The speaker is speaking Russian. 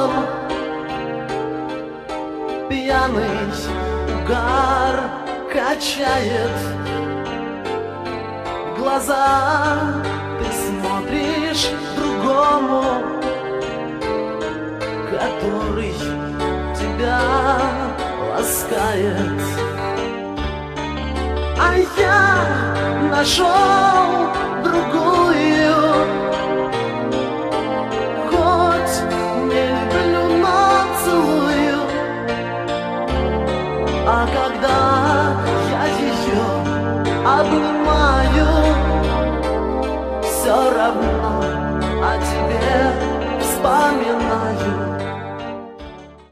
полон, пьяный угар качает глаза. Ты смотришь другому, который тебя ласкает. А я нашел